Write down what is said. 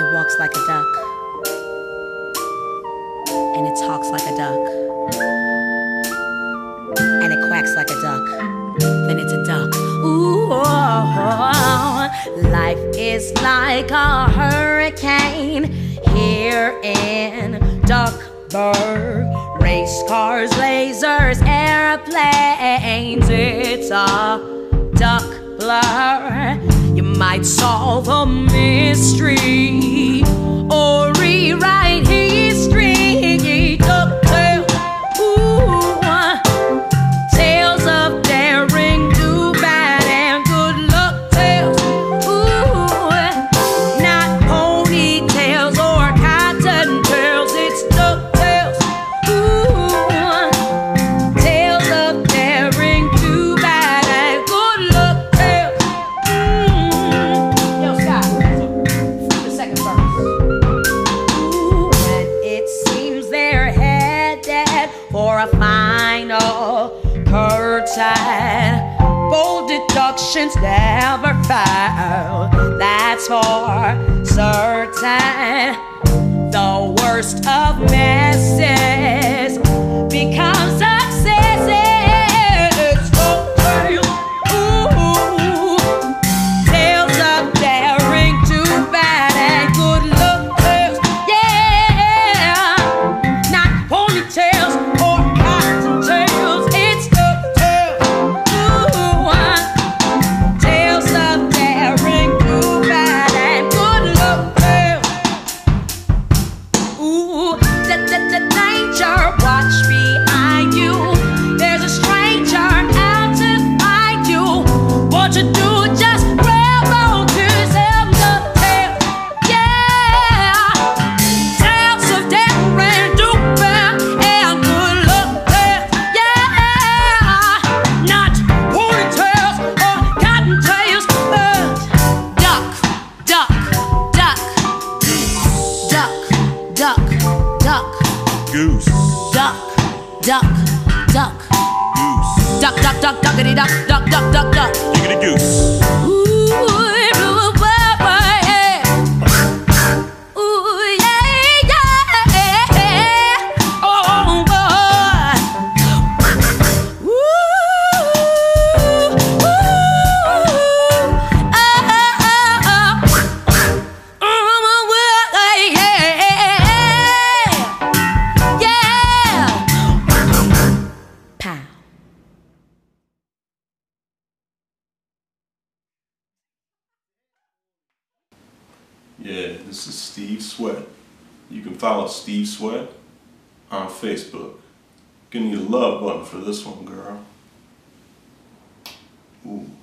It walks like a duck, and it talks like a duck, and it quacks like a duck. Then it's a duck. Ooh, life is like a hurricane here in Duckburg. Race cars, lasers, airplanes. It's a duck blur. You might solve a mystery or rewrite history. DuckTales, ooh, tales of daring, do bad and good luck tales. Ooh, not ponytails or cottontails. It's DuckTales. Ooh, tales of daring, do bad and good luck tales. Yo, Scott, the second verse. Ooh, when it seems they're headed for a final curtain, bold deductions never fail. That's for certain. The worst of messes becomes successes. DuckTales, ooh, tales of daring, do bad and good luck tales. Yeah, not ponytails or cottontails. It's DuckTales. Ooh, tales of daring, do bad and good luck tales. Ooh, danger, watch behind you. There's a stranger out to find you. What you do, just grab on to some DuckTales. Yeah, tales of daring, do bad and good luck tales. Yeah, not ponytails or cottontails. Duck, duck, duck, duck, duck, duck, Goose, duck, duck, duck, goose, duck, duck, duck, duckity duck, duck, duck, duck, duck. giggity goose. Ooh, blue pepper, yeah. Ooh, yeah, yeah. Oh, boy. Ooh, ooh, yeah. Pow. Yeah, this is Steve Sweat. You can follow Steve Sweat on Facebook. Gonna need a love button for this one, girl. Ooh.